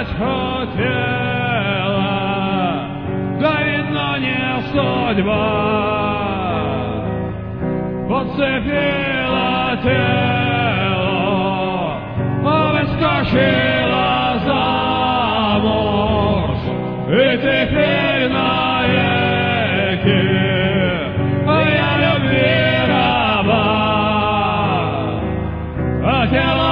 хотела, да видно не судьба. Подцепила тело, выскочила замуж, и теперь навеки я любви раба, а тело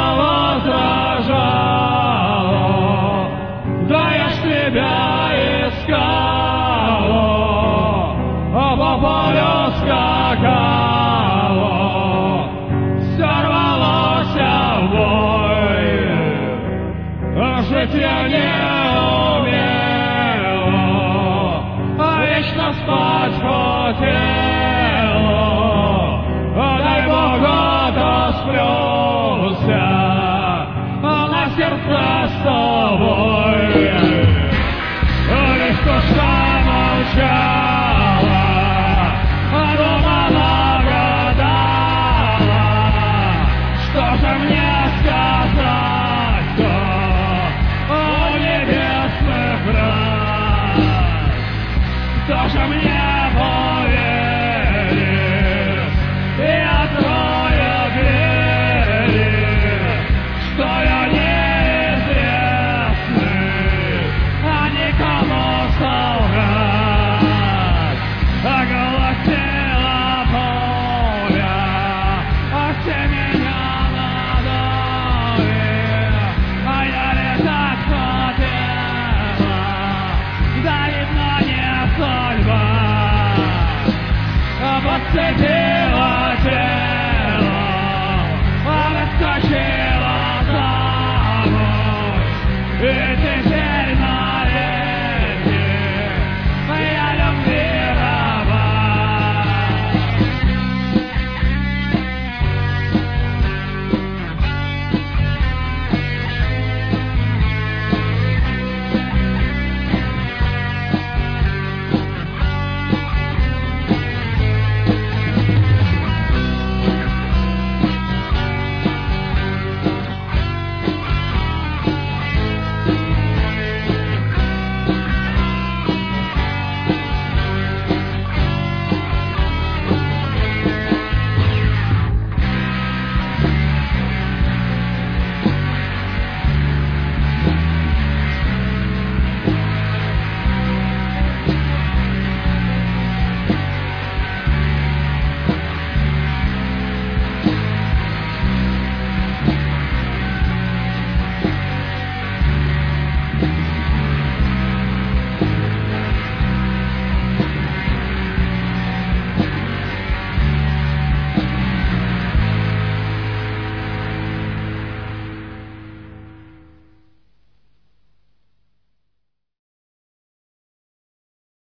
возражало, да я ж тебя искала, а по полю скакала, все рвалось в бой, а жить я не умела, а вечно спать хотела, а дай Бог отосплюся, а на сердце с тобой.